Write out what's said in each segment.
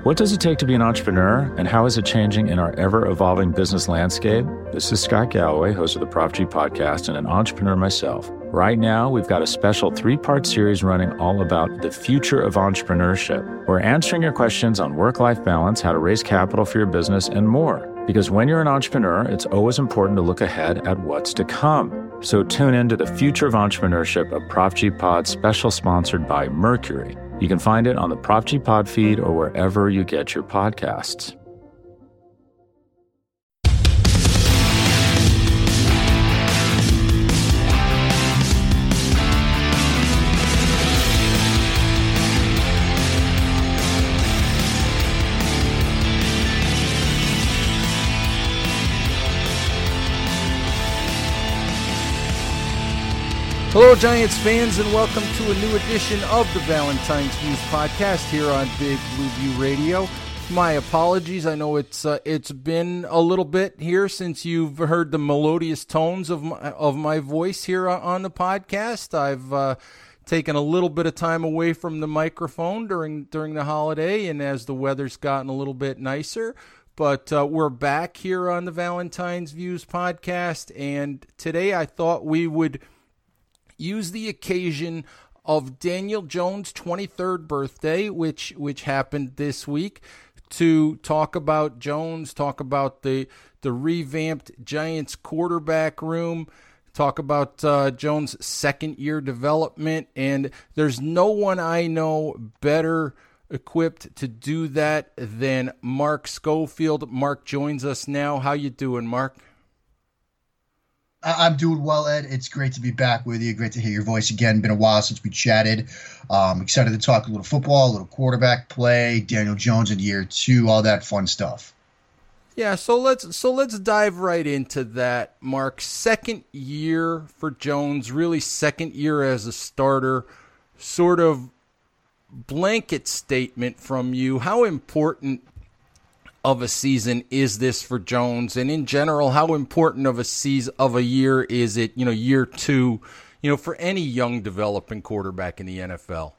What does it take to be an entrepreneur, and how is it changing in our ever-evolving business landscape? This is Scott Galloway, host of the Prop G podcast and an entrepreneur myself. Right now, we've got a special 3-part series running all about the future of entrepreneurship. We're answering your questions on work-life balance, how to raise capital for your business, and more. Because when you're an entrepreneur, it's always important to look ahead at what's to come. So tune in to the Future of Entrepreneurship, a Prop G Pod special sponsored by Mercury. You can find it on the Prop G Pod feed or wherever you get your podcasts. Hello, Giants fans, and welcome to a new edition of the Valentine's Views podcast here on Big Blue View Radio. My apologies. I know it's been a little bit here since you've heard the melodious tones of my voice here on the podcast. I've taken a little bit of time away from the microphone during the holiday, and as the weather's gotten a little bit nicer. But we're back here on the Valentine's Views podcast, and today I thought we would use the occasion of Daniel Jones' 23rd birthday, which happened this week, to talk about Jones, talk about the revamped Giants quarterback room, talk about Jones' second-year development, and there's no one I know better equipped to do that than Mark Schofield. Mark joins us now. How you doing, Mark? I'm doing well, Ed. It's great to be back with you. Great to hear your voice again. Been a while since we chatted. Excited to talk a little football, a little quarterback play, Daniel Jones in year 2, all that fun stuff. Yeah, so let's dive right into that, Mark. Second year for Jones, really second year as a starter. Sort of blanket statement from you. How important of a season is this for Jones, and in general, how important of a year is it, year 2, for any young developing quarterback in the NFL?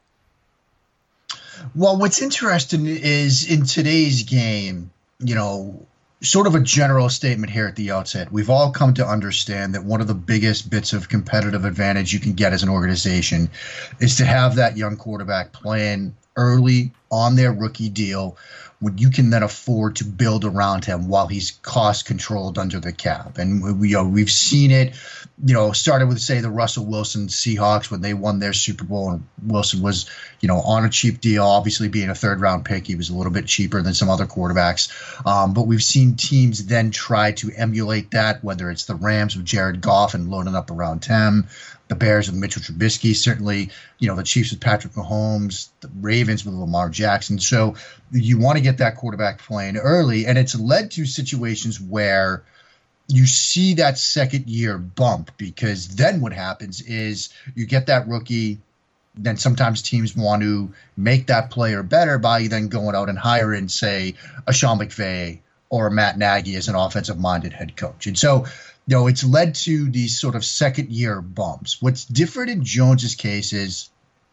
Well, what's interesting is in today's game, sort of a general statement here at the outset. We've all come to understand that one of the biggest bits of competitive advantage you can get as an organization is to have that young quarterback playing early on their rookie deal, when you can then afford to build around him while he's cost controlled under the cap. And we've seen it, started with, say, the Russell Wilson Seahawks when they won their Super Bowl, and Wilson was, on a cheap deal. Obviously, being a third-round pick, he was a little bit cheaper than some other quarterbacks. But we've seen teams then try to emulate that, whether it's the Rams with Jared Goff and loading up around him, the Bears with Mitchell Trubisky, certainly, the Chiefs with Patrick Mahomes, the Ravens with Lamar Jackson. So you want to get that quarterback playing early, and it's led to situations where you see that second year bump, because then what happens is you get that rookie, then sometimes teams want to make that player better by then going out and hiring, say, a Sean McVay or a Matt Nagy as an offensive-minded head coach. And so it's led to these sort of second-year bumps. What's different in Jones's case is,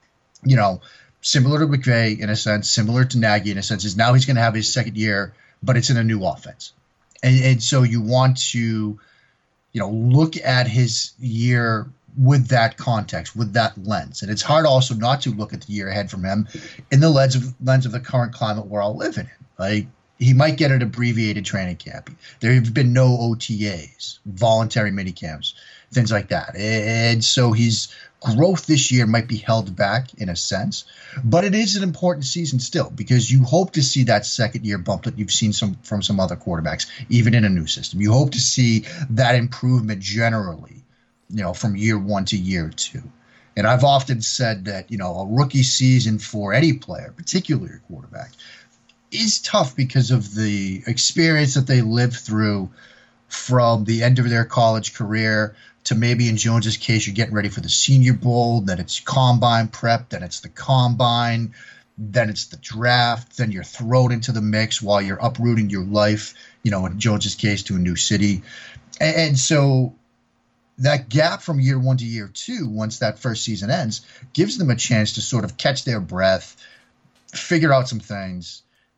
similar to McVay in a sense, similar to Nagy in a sense, is now he's going to have his second year, but it's in a new offense. And so you want to, look at his year with that context, with that lens. And it's hard also not to look at the year ahead from him in the lens of the current climate we're all living in. Like, he might get an abbreviated training camp. There have been no OTAs, voluntary minicamps, things like that. And so his growth this year might be held back in a sense, but it is an important season still, because you hope to see that second year bump that you've seen from some other quarterbacks, even in a new system. You hope to see that improvement generally, from year 1 to year 2. And I've often said that, a rookie season for any player, particularly a quarterback, is tough because of the experience that they live through from the end of their college career to maybe in Jones's case, you're getting ready for the Senior Bowl, then it's combine prep, then it's the combine, then it's the draft, then you're thrown into the mix while you're uprooting your life, in Jones's case, to a new city. And so that gap from year 1 to year 2, once that first season ends, gives them a chance to sort of catch their breath, figure out some things,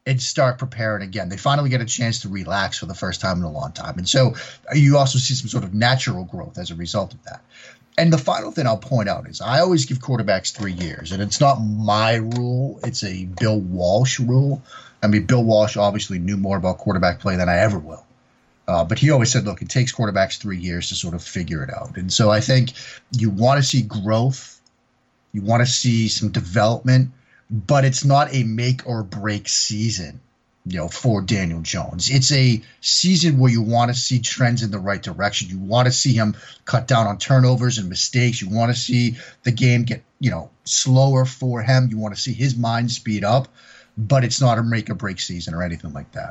and start preparing again. They finally get a chance to relax for the first time in a long time. And so you also see some sort of natural growth as a result of that. And the final thing I'll point out is I always give quarterbacks 3 years, and it's not my rule. It's a Bill Walsh rule. I mean, Bill Walsh obviously knew more about quarterback play than I ever will. But he always said, look, it takes quarterbacks 3 years to sort of figure it out. And so I think you want to see growth. You want to see some development, but it's not a make or break season, for Daniel Jones. It's a season where you want to see trends in the right direction. You want to see him cut down on turnovers and mistakes. You want to see the game get, slower for him. You want to see his mind speed up, but it's not a make or break season or anything like that.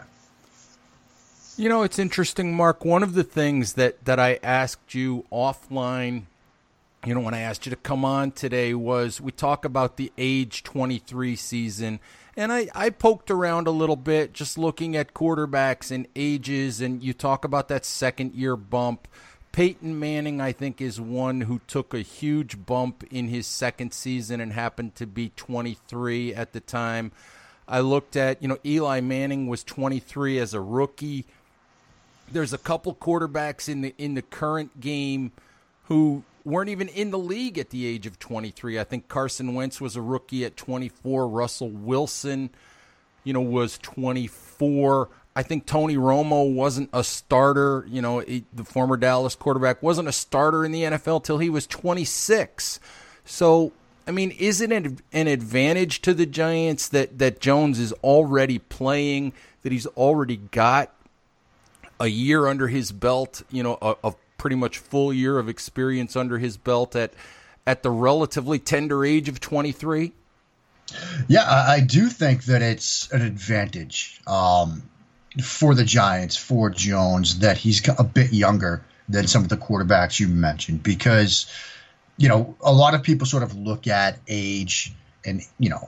It's interesting, Mark. One of the things that I asked you offline, when I asked you to come on today, was we talk about the age 23 season. And I poked around a little bit just looking at quarterbacks and ages, and you talk about that second-year bump. Peyton Manning, I think, is one who took a huge bump in his second season and happened to be 23 at the time. I looked at, Eli Manning was 23 as a rookie. There's a couple quarterbacks in the current game who weren't even in the league at the age of 23. I think Carson Wentz was a rookie at 24. Russell Wilson, was 24. I think Tony Romo wasn't a starter. The former Dallas quarterback wasn't a starter in the NFL till he was 26. So, I mean, is it an advantage to the Giants that Jones is already playing, that he's already got a year under his belt, a pretty much full year of experience under his belt at the relatively tender age of 23? Yeah, I do think that it's an advantage for the Giants, for Jones, that he's a bit younger than some of the quarterbacks you mentioned, because, a lot of people sort of look at age and,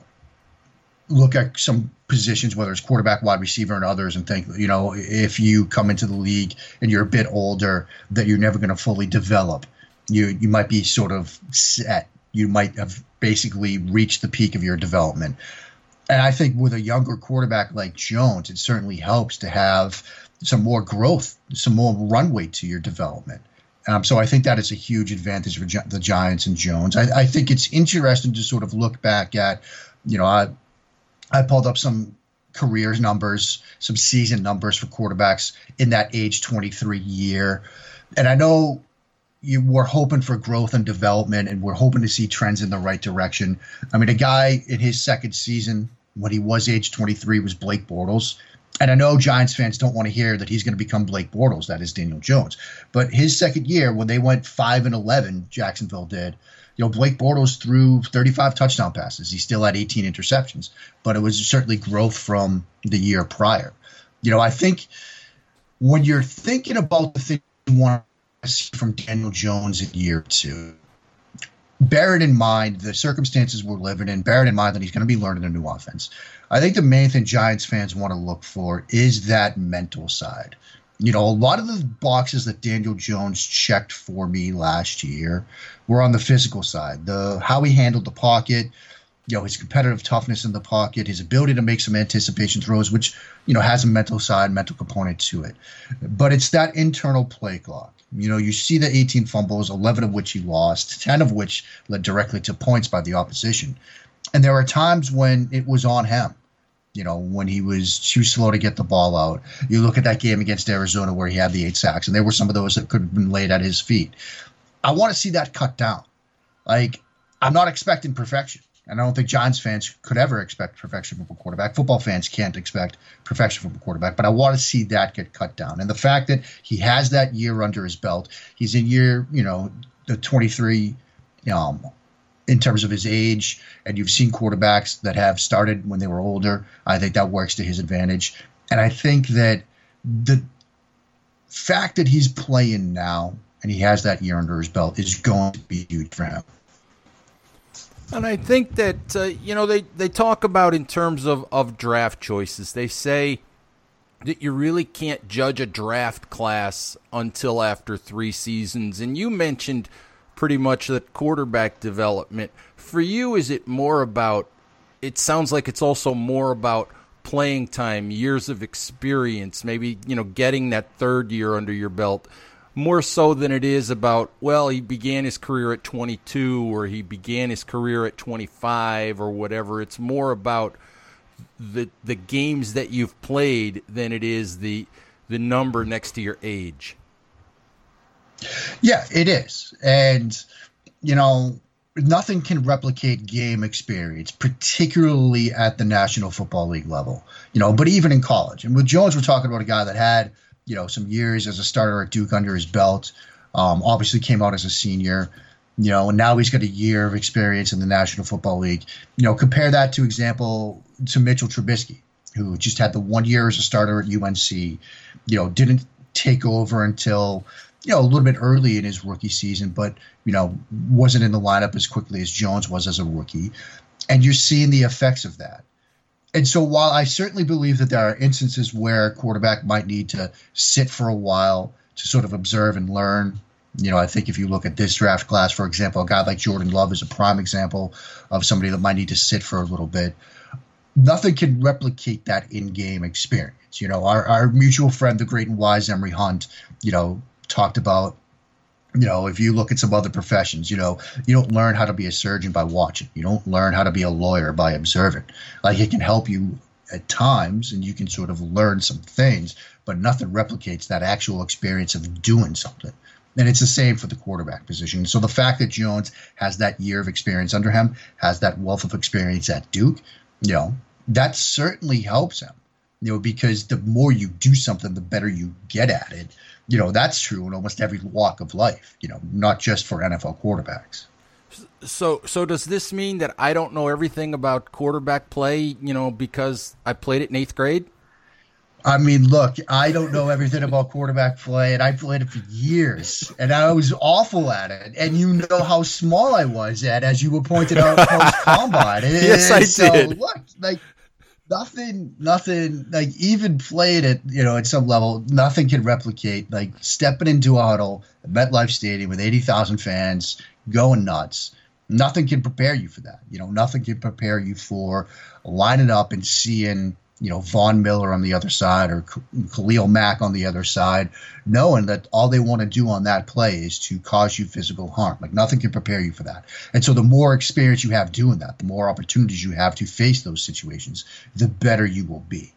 look at some positions, whether it's quarterback, wide receiver, and others, and think, if you come into the league and you're a bit older, that you're never going to fully develop. You might be sort of set. You might have basically reached the peak of your development. And I think with a younger quarterback like Jones, it certainly helps to have some more growth, some more runway to your development. So I think that is a huge advantage for the Giants and Jones. I think it's interesting to sort of look back at, I pulled up some career numbers, some season numbers for quarterbacks in that age 23 year. And I know you were hoping for growth and development, and we're hoping to see trends in the right direction. I mean, a guy in his second season when he was age 23 was Blake Bortles. And I know Giants fans don't want to hear that he's going to become Blake Bortles, that is Daniel Jones. But his second year, when they went 5-11, Jacksonville did, Blake Bortles threw 35 touchdown passes. He still had 18 interceptions, but it was certainly growth from the year prior. I think when you're thinking about the thing you want to see from Daniel Jones in year two, bear it in mind the circumstances we're living in, bear it in mind that he's going to be learning a new offense. I think the main thing Giants fans want to look for is that mental side. A lot of the boxes that Daniel Jones checked for me last year were on the physical side. How he handled the pocket, his competitive toughness in the pocket, his ability to make some anticipation throws, which, has a mental component to it. But it's that internal play clock. You see the 18 fumbles, 11 of which he lost, 10 of which led directly to points by the opposition. And there are times when it was on him. When he was too slow to get the ball out. You look at that game against Arizona where he had the 8 sacks, and there were some of those that could have been laid at his feet. I want to see that cut down. I'm not expecting perfection, and I don't think Giants fans could ever expect perfection from a quarterback. Football fans can't expect perfection from a quarterback, but I want to see that get cut down. And the fact that he has that year under his belt, he's in year, the 23, in terms of his age, and you've seen quarterbacks that have started when they were older. I think that works to his advantage. And I think that the fact that he's playing now and he has that year under his belt is going to be huge for him. And I think that, they talk about in terms of draft choices. They say that you really can't judge a draft class until after 3 seasons. And you mentioned pretty much that quarterback development. For you, is it more about, it sounds like it's also more about playing time, years of experience, maybe, getting that third year under your belt, more so than it is about, well, he began his career at 22 or he began his career at 25 or whatever. It's more about the games that you've played than it is the number next to your age. Yeah, it is. And, nothing can replicate game experience, particularly at the National Football League level, but even in college. And with Jones, we're talking about a guy that had, some years as a starter at Duke under his belt, obviously came out as a senior, and now he's got a year of experience in the National Football League. Compare that to Mitchell Trubisky, who just had the 1 year as a starter at UNC, didn't take over until, a little bit early in his rookie season, but, wasn't in the lineup as quickly as Jones was as a rookie. And you're seeing the effects of that. And so while I certainly believe that there are instances where a quarterback might need to sit for a while to sort of observe and learn, I think if you look at this draft class, for example, a guy like Jordan Love is a prime example of somebody that might need to sit for a little bit. Nothing can replicate that in-game experience. Our mutual friend, the great and wise Emory Hunt, talked about, if you look at some other professions, you don't learn how to be a surgeon by watching. You don't learn how to be a lawyer by observing. Like, it can help you at times and you can sort of learn some things, but nothing replicates that actual experience of doing something. And it's the same for the quarterback position. So the fact that Jones has that year of experience under him, has that wealth of experience at Duke, that certainly helps him, because the more you do something, the better you get at it. That's true in almost every walk of life, not just for NFL quarterbacks. So does this mean that I don't know everything about quarterback play, because I played it in 8th grade? I mean, look, I don't know everything about quarterback play, and I played it for years, and I was awful at it. And you know how small I was at, as you were pointed out post-combine. Yes, I did. So, look, nothing, like, even playing it, at some level, nothing can replicate, like, stepping into a huddle at MetLife Stadium with 80,000 fans going nuts. Nothing can prepare you for that. Nothing can prepare you for lining up and seeing, Von Miller on the other side or Khalil Mack on the other side, knowing that all they want to do on that play is to cause you physical harm. Like, nothing can prepare you for that. And so the more experience you have doing that, the more opportunities you have to face those situations, the better you will be.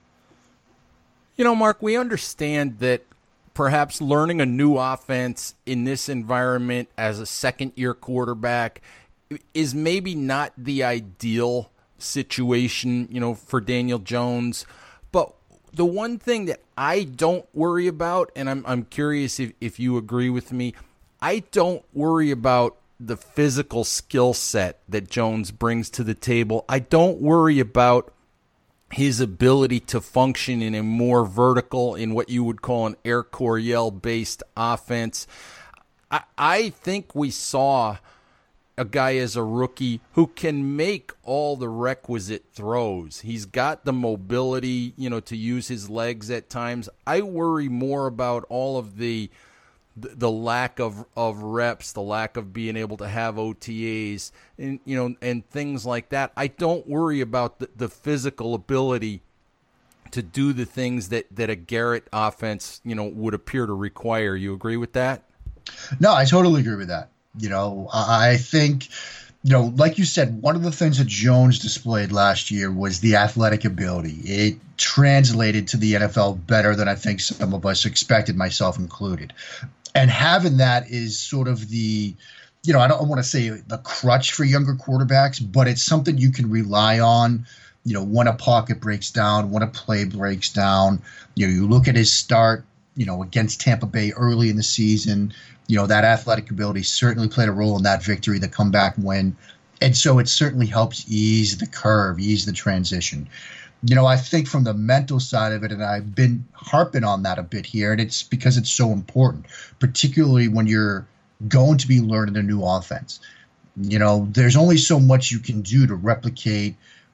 Mark, we understand that perhaps learning a new offense in this environment as a second-year quarterback is maybe not the ideal situation, for Daniel Jones. But the one thing that I don't worry about, and I'm curious if you agree with me, I don't worry about the physical skill set that Jones brings to the table. I don't worry about his ability to function in a more vertical, in what you would call an Air Coryell-based offense. I think we saw a guy as a rookie who can make all the requisite throws. He's got the mobility, to use his legs at times. I worry more about all of the lack of reps, the lack of being able to have OTAs and, and things like that. I don't worry about the physical ability to do the things that a Garrett offense, would appear to require. You agree with that? No, I totally agree with that. I think, like you said, one of the things that Jones displayed last year was the athletic ability. It translated to the NFL better than I think some of us expected, myself included. And having that is sort of the, I don't want to say the crutch for younger quarterbacks, but it's something you can rely on, when a pocket breaks down, when a play breaks down. You look at his start, against Tampa Bay early in the season. That athletic ability certainly played a role in that victory, the comeback win. And so it certainly helps ease the curve, ease the transition. I think from the mental side of it, and I've been harping on that a bit here, and it's because it's so important, particularly when you're going to be learning a new offense. There's only so much you can do to replicate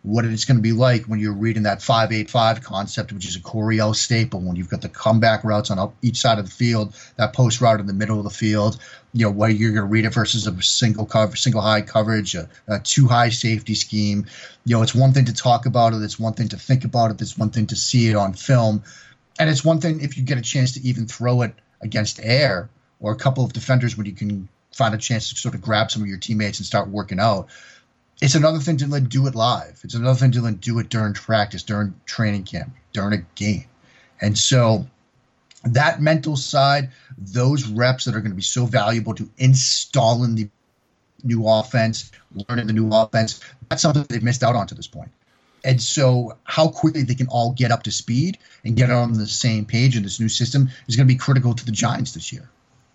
what it's going to be like when you're reading that 5-8-5 concept, which is a Coryell staple, when you've got the comeback routes on each side of the field, that post route in the middle of the field, where you're going to read it versus a single high coverage, a two high safety scheme. It's one thing to talk about it. It's one thing to think about it. It's one thing to see it on film. And it's one thing if you get a chance to even throw it against air or a couple of defenders when you can find a chance to sort of grab some of your teammates and start working out. It's another thing to do it live. It's another thing to do it during practice, during training camp, during a game. And so that mental side, those reps that are going to be so valuable to installing the new offense, learning the new offense, that's something they've missed out on to this point. And so how quickly they can all get up to speed and get on the same page in this new system is going to be critical to the Giants this year.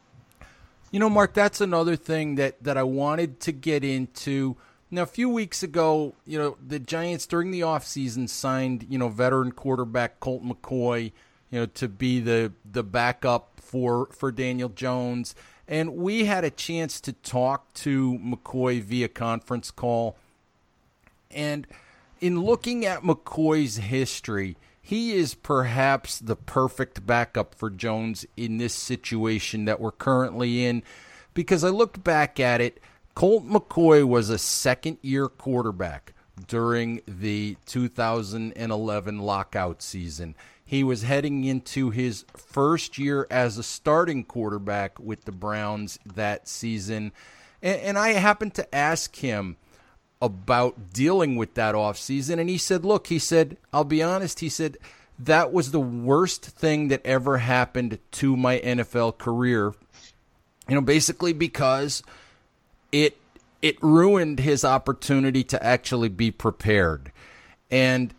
Mark, that's another thing that I wanted to get into. Now, a few weeks ago, the Giants during the offseason signed, veteran quarterback Colt McCoy, to be the backup for Daniel Jones. And we had a chance to talk to McCoy via conference call. And in looking at McCoy's history, he is perhaps the perfect backup for Jones in this situation that we're currently in. Because I looked back at it, Colt McCoy was a second-year quarterback during the 2011 lockout season. He was heading into his first year as a starting quarterback with the Browns that season. And I happened to ask him about dealing with that offseason, and he said, I'll be honest, he said, that was the worst thing that ever happened to my NFL career, basically because it ruined his opportunity to actually be prepared. And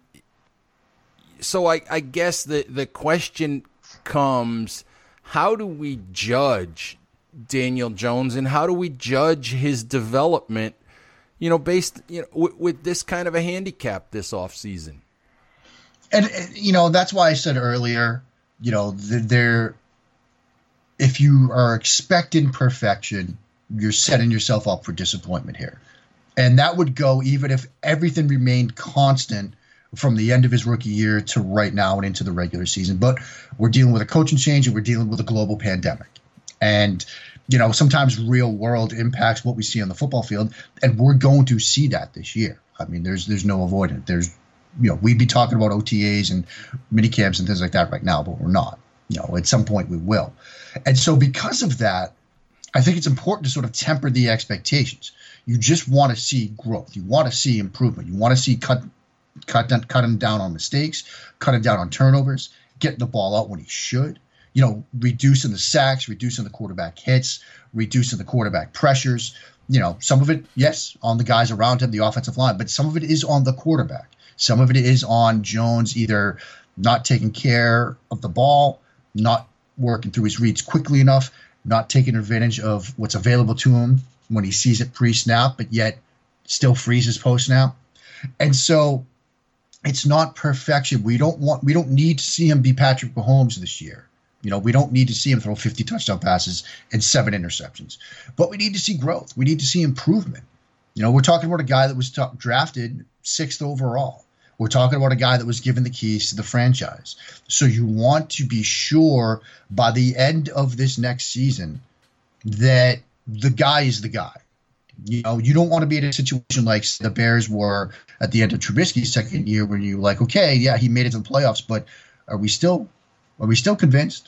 so I guess the question comes, how do we judge Daniel Jones and how do we judge his development, based with this kind of a handicap this offseason? And, that's why I said earlier, if you are expecting perfection, you're setting yourself up for disappointment here. And that would go even if everything remained constant from the end of his rookie year to right now and into the regular season. But we're dealing with a coaching change and we're dealing with a global pandemic. And, sometimes real world impacts what we see on the football field. And we're going to see that this year. I mean, there's no avoiding it. We'd be talking about OTAs and mini camps and things like that right now, but we're not. At some point we will. And so because of that, I think it's important to sort of temper the expectations. You just want to see growth. You want to see improvement. You want to see cutting down on mistakes, cutting down on turnovers, getting the ball out when he should, reducing the sacks, reducing the quarterback hits, reducing the quarterback pressures. Some of it, yes, on the guys around him, the offensive line, but some of it is on the quarterback. Some of it is on Jones either not taking care of the ball, not working through his reads quickly enough, not taking advantage of what's available to him when he sees it pre-snap, but yet still freezes post-snap. And so it's not perfection. We don't need to see him be Patrick Mahomes this year. We don't need to see him throw 50 touchdown passes and 7 interceptions. But we need to see growth. We need to see improvement. We're talking about a guy that was drafted 6th overall. We're talking about a guy that was given the keys to the franchise. So you want to be sure by the end of this next season that the guy is the guy. You don't want to be in a situation like the Bears were at the end of Trubisky's second year where you're like, okay, yeah, he made it to the playoffs, but are we still convinced?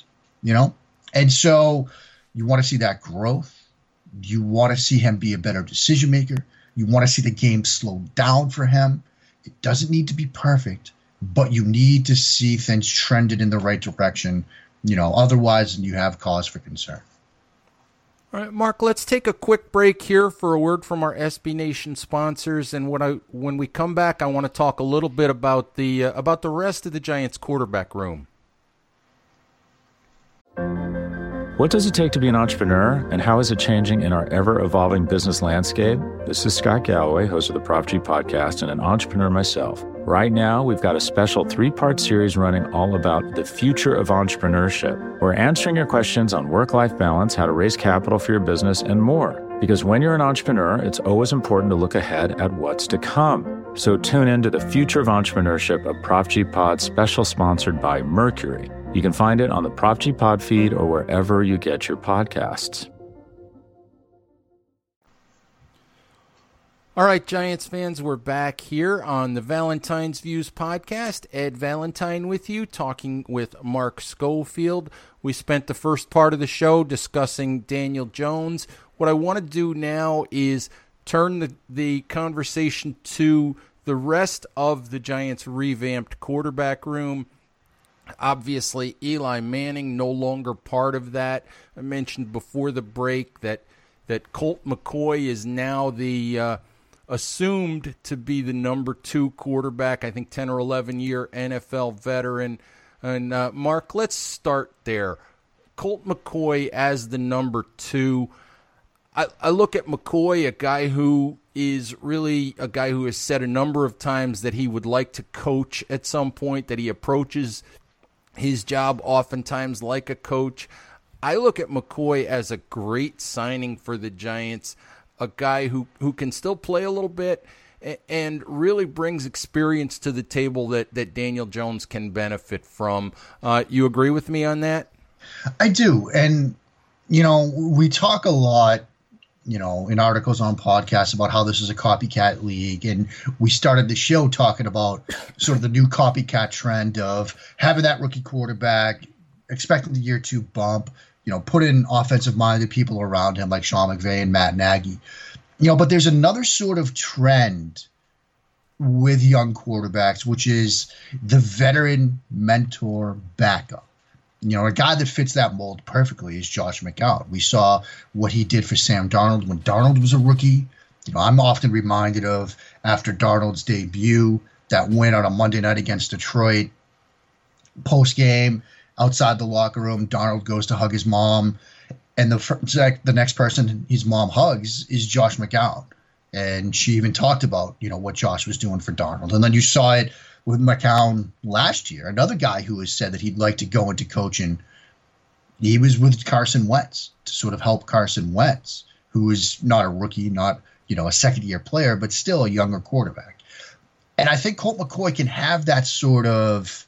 And so you want to see that growth. You want to see him be a better decision maker. You want to see the game slow down for him. It doesn't need to be perfect, but you need to see things trended in the right direction. Otherwise you have cause for concern. All right, Mark, let's take a quick break here for a word from our SB Nation sponsors. And when we come back, I want to talk a little bit about the rest of the Giants quarterback room. What does it take to be an entrepreneur, and how is it changing in our ever-evolving business landscape? This is Scott Galloway, host of the Prop G podcast and an entrepreneur myself. Right now, we've got a special 3-part series running all about the future of entrepreneurship. We're answering your questions on work-life balance, how to raise capital for your business, and more. Because when you're an entrepreneur, it's always important to look ahead at what's to come. So tune in to the Future of Entrepreneurship, a Prop G Pod special sponsored by Mercury. You can find it on the Prop G Pod feed or wherever you get your podcasts. All right, Giants fans, we're back here on the Valentine's Views podcast. Ed Valentine with you, talking with Mark Schofield. We spent the first part of the show discussing Daniel Jones. What I want to do now is turn the conversation to the rest of the Giants' revamped quarterback room. Obviously, Eli Manning no longer part of that. I mentioned before the break that Colt McCoy is now the assumed to be the number 2 quarterback, I think 10 or 11-year NFL veteran. And Mark, let's start there. Colt McCoy as the number 2. I look at McCoy, a guy who is really a guy who has said a number of times that he would like to coach at some point, that he approaches his job oftentimes like a coach. I look at McCoy as a great signing for the Giants, a guy who can still play a little bit and really brings experience to the table that Daniel Jones can benefit from. You agree with me on that? I do. And, we talk a lot, in articles on podcasts about how this is a copycat league. And we started the show talking about sort of the new copycat trend of having that rookie quarterback, expecting the year 2 bump, put in offensive-minded people around him like Sean McVay and Matt Nagy. But there's another sort of trend with young quarterbacks, which is the veteran mentor backup. A guy that fits that mold perfectly is Josh McCown. We saw what he did for Sam Darnold when Darnold was a rookie. I'm often reminded of after Darnold's debut, that win on a Monday night against Detroit, post-game, outside the locker room, Darnold goes to hug his mom, and the next person his mom hugs is Josh McCown. And she even talked about, what Josh was doing for Darnold. And then you saw it with McCown last year, another guy who has said that he'd like to go into coaching. He was with Carson Wentz to sort of help Carson Wentz, who is not a rookie, not, a second-year player, but still a younger quarterback. And I think Colt McCoy can have that sort of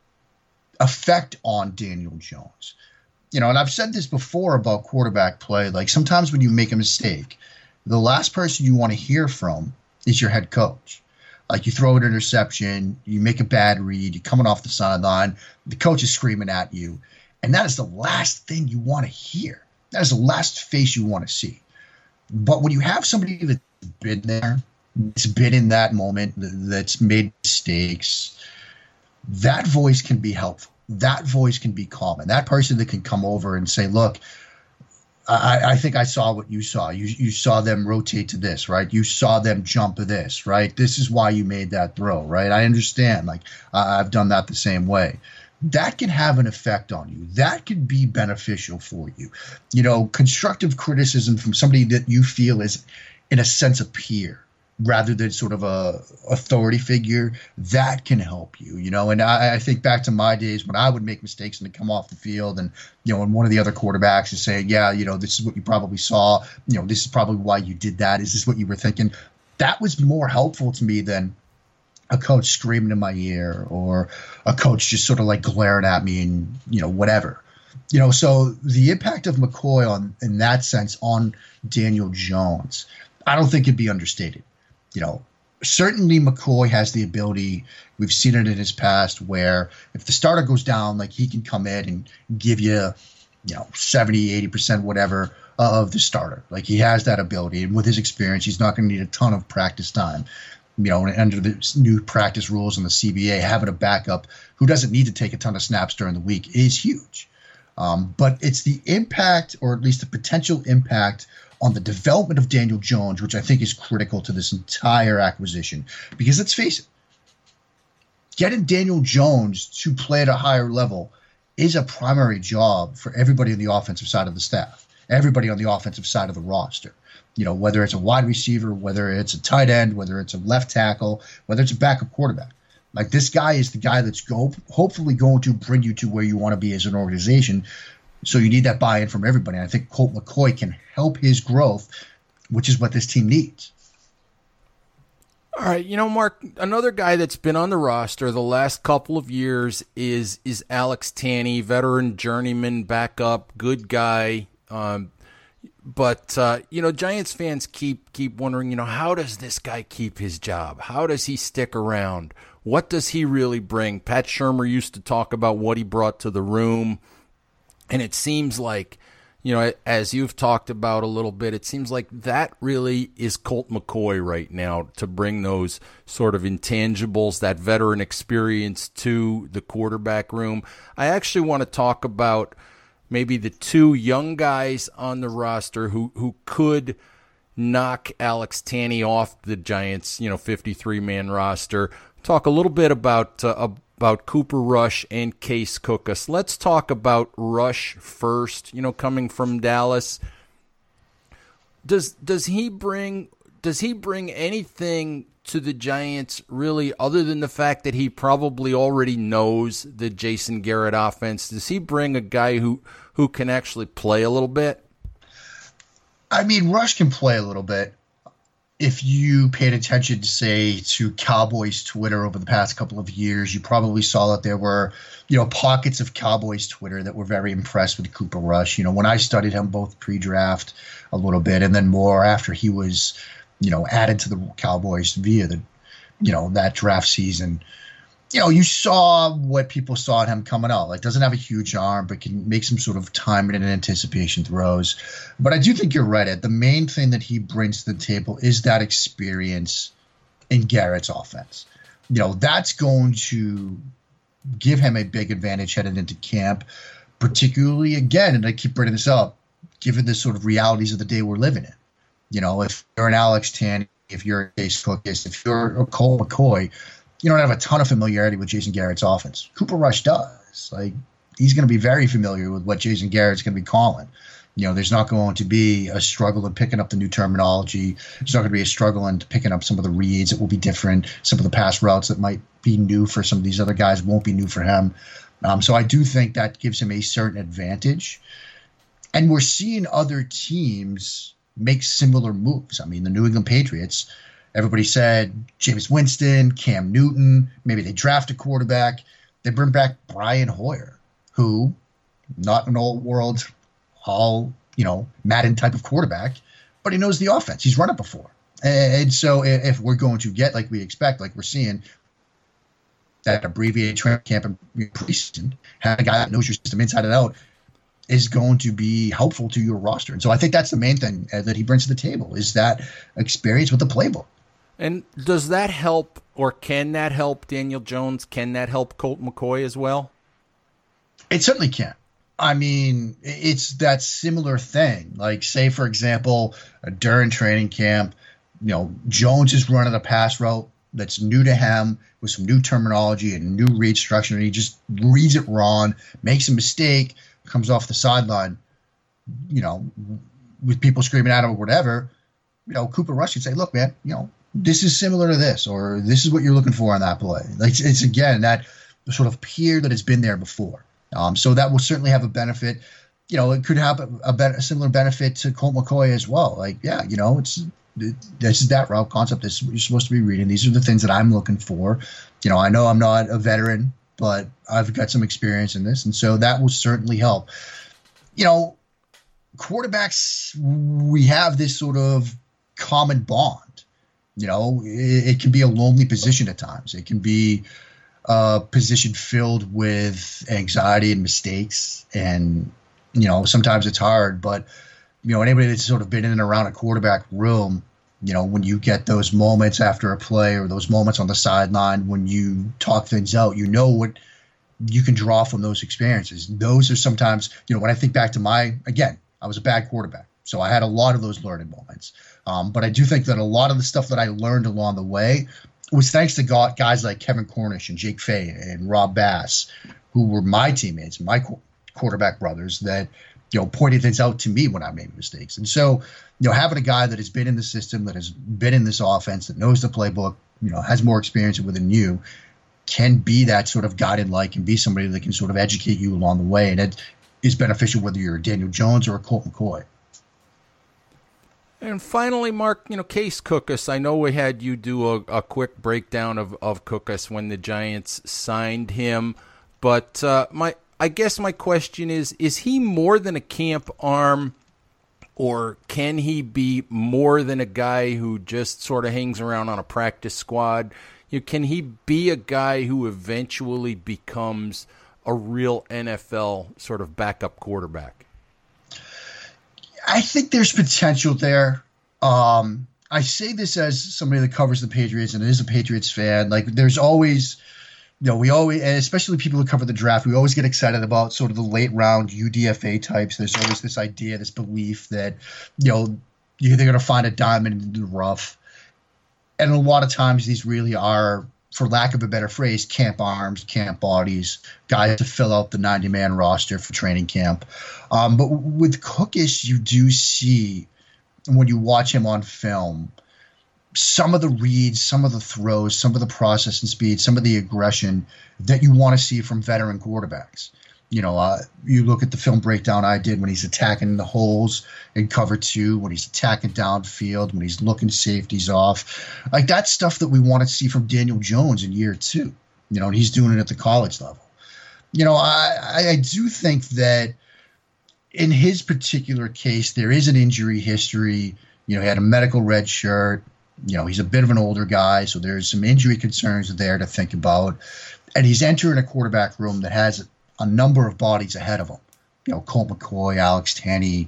effect on Daniel Jones. And I've said this before about quarterback play. Like, sometimes when you make a mistake, the last person you want to hear from is your head coach. Like, you throw an interception, you make a bad read, you're coming off the sideline, the coach is screaming at you, and that is the last thing you want to hear. That is the last face you want to see. But when you have somebody that's been there, that's been in that moment, that's made mistakes, that voice can be helpful. That voice can be calming. That person that can come over and say, look, I think I saw what you saw. You saw them rotate to this, right? You saw them jump to this, right? This is why you made that throw, right? I understand. Like, I've done that the same way. That can have an effect on you. That can be beneficial for you. Constructive criticism from somebody that you feel is, in a sense, a peer, rather than sort of a authority figure, that can help you, And I think back to my days when I would make mistakes and come off the field and, and one of the other quarterbacks is saying, yeah, this is what you probably saw. This is probably why you did that. Is this what you were thinking? That was more helpful to me than a coach screaming in my ear or a coach just sort of like glaring at me and, whatever. So the impact of McCoy in that sense on Daniel Jones, I don't think it'd be understated. Certainly McCoy has the ability, we've seen it in his past, where if the starter goes down, like, he can come in and give you, 70, 80%, whatever of the starter. Like, he has that ability. And with his experience, he's not going to need a ton of practice time. Under the new practice rules in the CBA, having a backup who doesn't need to take a ton of snaps during the week is huge. But it's the impact, or at least the potential impact, on the development of Daniel Jones, which I think is critical to this entire acquisition. Because let's face it, getting Daniel Jones to play at a higher level is a primary job for everybody on the offensive side of the staff, everybody on the offensive side of the roster. Whether it's a wide receiver, whether it's a tight end, whether it's a left tackle, whether it's a backup quarterback. Like, this guy is the guy that's hopefully going to bring you to where you want to be as an organization. So you need that buy-in from everybody. And I think Colt McCoy can help his growth, which is what this team needs. All right, Mark, another guy that's been on the roster the last couple of years is Alex Tanney, veteran journeyman, backup, good guy. But Giants fans keep wondering, how does this guy keep his job? How does he stick around? What does he really bring? Pat Shurmur used to talk about what he brought to the room, and it seems like, as you've talked about a little bit, it seems like that really is Colt McCoy right now, to bring those sort of intangibles, that veteran experience to the quarterback room. I actually want to talk about maybe the two young guys on the roster who could knock Alex Tanney off the Giants, 53-man roster. Talk a little bit about Cooper Rush and Case Cookus. Let's talk about Rush first. Coming from Dallas, does he bring anything to the Giants really, other than the fact that he probably already knows the Jason Garrett offense? Does he bring a guy who can actually play a little bit? I mean, Rush can play a little bit. If you paid attention, say, to Cowboys Twitter over the past couple of years, you probably saw that there were, pockets of Cowboys Twitter that were very impressed with Cooper Rush. When I studied him both pre-draft a little bit and then more after he was, added to the Cowboys via the, that draft season, you saw what people saw in him coming out. Like, doesn't have a huge arm, but can make some sort of timing and anticipation throws. But I do think you're right, Ed. The main thing that he brings to the table is that experience in Garrett's offense. That's going to give him a big advantage headed into camp, particularly, again, and I keep bringing this up, given the sort of realities of the day we're living in. If you're an Alex Tanney, if you're a Case Cookus, if you're a Colt McCoy, you don't have a ton of familiarity with Jason Garrett's offense. Cooper Rush does. Like, he's going to be very familiar with what Jason Garrett's going to be calling. There's not going to be a struggle in picking up the new terminology. There's not going to be a struggle in picking up some of the reads that will be different. Some of the pass routes that might be new for some of these other guys won't be new for him. So I do think that gives him a certain advantage. And we're seeing other teams make similar moves. I mean, the New England Patriots, everybody said Jameis Winston, Cam Newton, maybe they draft a quarterback. They bring back Brian Hoyer, who, not an old world, all, Madden type of quarterback, but he knows the offense. He's run it before. And so if we're going to get, like we expect, like we're seeing, that abbreviated training camp and preseason, have a guy that knows your system inside and out, is going to be helpful to your roster. And so I think that's the main thing that he brings to the table, is that experience with the playbook. And does that help, or can that help Daniel Jones? Can that help Colt McCoy as well? It certainly can. I mean, it's that similar thing. Like, say, for example, during training camp, Jones is running a pass route that's new to him with some new terminology and new read structure, and he just reads it wrong, makes a mistake, comes off the sideline, with people screaming at him or whatever. Cooper Rush can say, look, man, this is similar to this, or this is what you're looking for on that play. Like, it's again, that sort of peer that has been there before. So that will certainly have a benefit. It could have a similar benefit to Colt McCoy as well. Like, this is that route concept. This is what you're supposed to be reading. These are the things that I'm looking for. I know I'm not a veteran, but I've got some experience in this, and so that will certainly help. Quarterbacks, we have this sort of common bond. It can be a lonely position at times. It can be a position filled with anxiety and mistakes, and sometimes it's hard. But anybody that's sort of been in and around a quarterback room, when you get those moments after a play or those moments on the sideline when you talk things out, what you can draw from those experiences. Those are sometimes, when I think back to I was a bad quarterback, so I had a lot of those learning moments. But I do think that a lot of the stuff that I learned along the way was thanks to guys like Kevin Cornish and Jake Fay and Rob Bass, who were my teammates, my quarterback brothers, that pointed things out to me when I made mistakes. And so, having a guy that has been in the system, that has been in this offense, that knows the playbook, has more experience within you, can be that sort of guiding light, and be somebody that can sort of educate you along the way. And it is beneficial whether you're a Daniel Jones or a Colt McCoy. And finally, Mark, Case Cookus. I know we had you do a quick breakdown of Cookus when the Giants signed him, but I guess my question is he more than a camp arm, or can he be more than a guy who just sort of hangs around on a practice squad? Can he be a guy who eventually becomes a real NFL sort of backup quarterback? I think there's potential there. I say this as somebody that covers the Patriots and is a Patriots fan. Like, there's always, we always, and especially people who cover the draft, we always get excited about sort of the late round UDFA types. There's always this idea, this belief that, you're either going to find a diamond in the rough. And a lot of times these really are, for lack of a better phrase, camp arms, camp bodies, guys to fill out the 90-man roster for training camp. But with Cookus, you do see, when you watch him on film, some of the reads, some of the throws, some of the processing speed, some of the aggression that you want to see from veteran quarterbacks. You look at the film breakdown I did when he's attacking the holes in cover 2, when he's attacking downfield, when he's looking safeties off. Like, that's stuff that we want to see from Daniel Jones in year 2, and he's doing it at the college level. I do think that in his particular case, there is an injury history. He had a medical red shirt. He's a bit of an older guy, so there's some injury concerns there to think about. And he's entering a quarterback room that has a number of bodies ahead of him. Colt McCoy, Alex Tenney,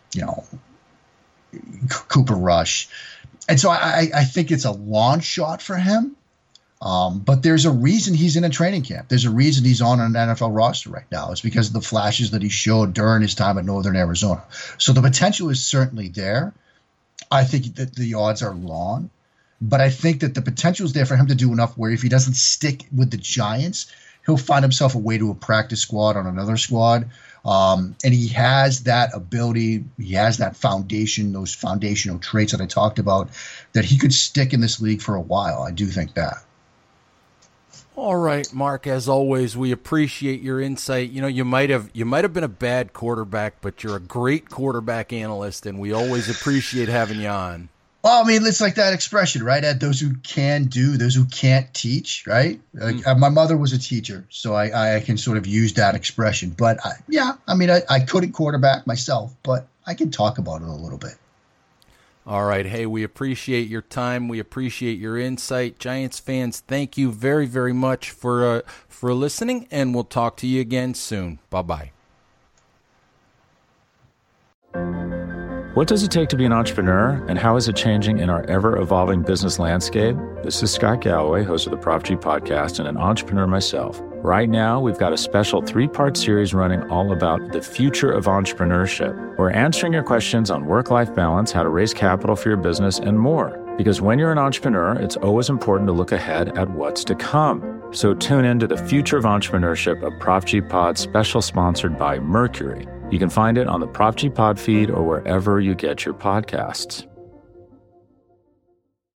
Cooper Rush. And so I think it's a long shot for him. But there's a reason he's in a training camp. There's a reason he's on an NFL roster right now. It's because of the flashes that he showed during his time at Northern Arizona. So the potential is certainly there. I think that the odds are long. But I think that the potential is there for him to do enough where if he doesn't stick with the Giants, he'll find himself a way to a practice squad on another squad. And he has that ability. He has that foundation, those foundational traits that I talked about, that he could stick in this league for a while. I do think that. All right, Mark, as always, we appreciate your insight. You might have been a bad quarterback, but you're a great quarterback analyst, and we always appreciate having you on. Well, I mean, it's like that expression, right? At those who can do, those who can't teach, right? My mother was a teacher, so I can sort of use that expression. But I couldn't quarterback myself, but I can talk about it a little bit. All right. Hey, we appreciate your time. We appreciate your insight. Giants fans, thank you very, very much for listening, and we'll talk to you again soon. Bye-bye. What does it take to be an entrepreneur, and how is it changing in our ever-evolving business landscape? This is Scott Galloway, host of the Prop G podcast and an entrepreneur myself. Right now, we've got a special 3-part series running all about the future of entrepreneurship. We're answering your questions on work-life balance, how to raise capital for your business, and more. Because when you're an entrepreneur, it's always important to look ahead at what's to come. So tune in to the Future of Entrepreneurship, a Prop G Pod special sponsored by Mercury. You can find it on the Prop G Pod feed or wherever you get your podcasts.